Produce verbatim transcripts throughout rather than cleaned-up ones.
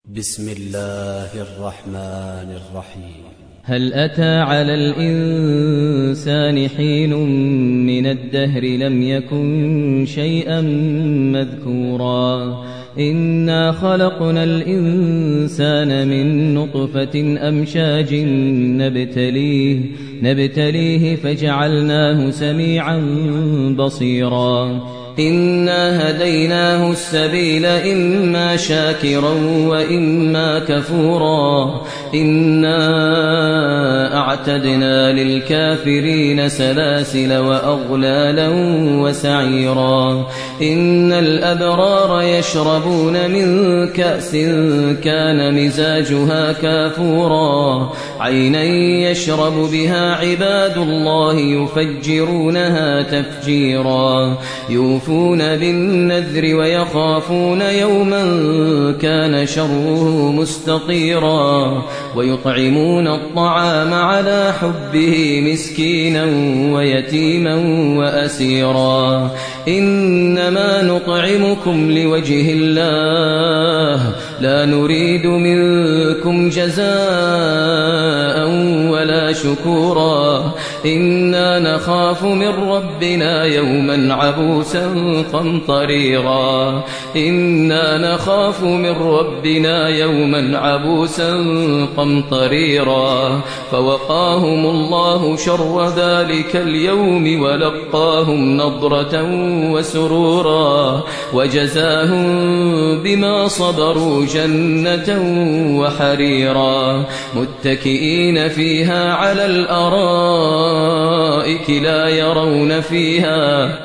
بسم الله الرحمن الرحيم. هل أتى على الإنسان حين من الدهر لم يكن شيئا مذكورا إنا خلقنا الإنسان من نطفة أمشاج نبتليه, نبتليه فجعلناه سميعا بصيرا إنا هديناه السبيل إما شاكرا وإما كفورا إنا أعتدنا للكافرين سلاسل وأغلالا وسعيرا إن الأبرار يشربون من كأس كان مزاجها كافورا عينا يشرب بها عباد الله يفجرونها تفجيرا يوفون بالنذر ويخافون يوما كان شره مستطيرا ويطعمون الطعام على حبه مسكينا ويتيما وأسيرا إنما نطعمكم لوجه الله لا نريد منكم جزاء ولا شكورا إنا نخاف من ربنا يوما عبوسا قمطريرا إنا نخاف من ربنا يوما عبوسا قمطريرا فوقاهم الله شر ذلك اليوم ولقاهم نضرة وسرورا وجزاهم بما صبروا جنة وحريرا متكئين فيها على الأرائك لا يرون فيها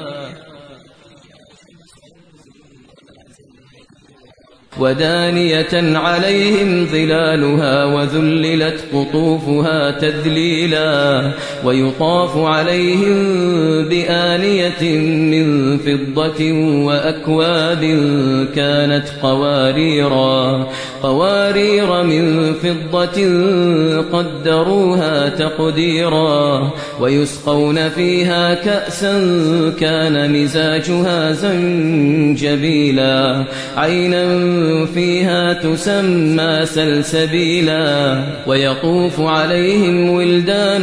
ودانية عليهم ظلالها وذللت قطوفها تذليلا ويطاف عليهم بآنية من فضة وأكواب كانت قواريرا قوارير من فضة قدروها تقديرا ويسقون فيها كأسا كان مزاجها زنجبيلا عينا فيها تسمى سلسبيلا ويطوف عليهم ولدان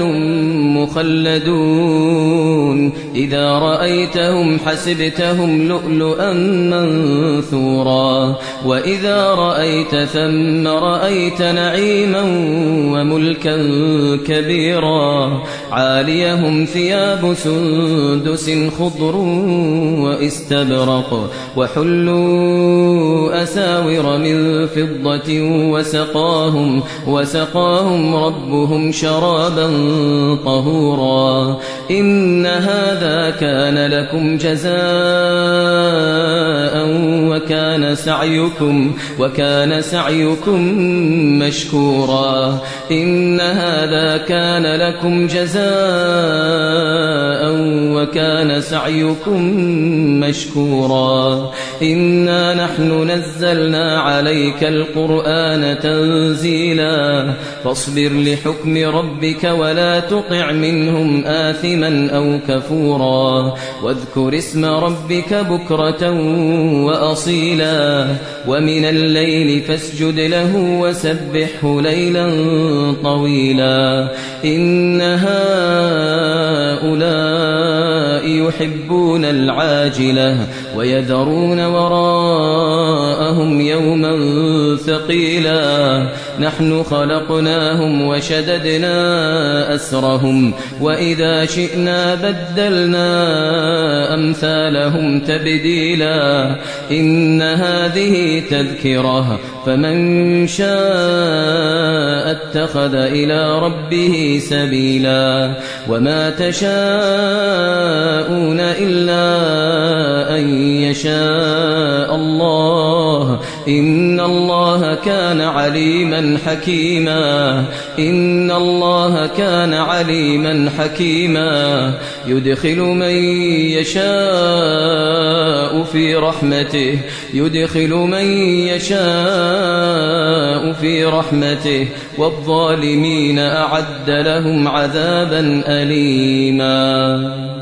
مخلدون إذا رأيتهم حسبتهم لؤلؤا منثورا وإذا رأيت ثم رأيت نعيما وملكا كبيرا عاليهم ثياب سندس خضر واستبرق وحلوا أساور من فضة وسقاهم, وسقاهم ربهم شرابا طهورا إن هذا كان لكم جزاء وكان سعيكم, وكان سعيكم مشكورا إن هذا كان لكم جزاء وكان سعيكم مشكورا إنا نحن نزلنا عليك القرآن تنزيلا فاصبر لحكم ربك ولا تطع منهم آثما أو كفورا واذكر اسم ربك بكرة وأصيلا ومن الليل فاسجد له وسبحه ليلا طويلا إن هؤلاء يحبون العاجلة ويذرون وراءهم يوما ثقيلا نحن خلقناهم وشددنا أسرهم وإذا شئنا بدلنا أمثالهم تبديلا إن هذه تذكرة فمن شاء اتخذ إلى ربه سبيلا وما تشاءون إلا أن يشاء الله إن الله كان عليما حكيما إن الله كان عليما حكيما يدخل من يشاء في رحمته يدخل من يشاء في رحمته والظالمين أعد لهم عذابا أليما.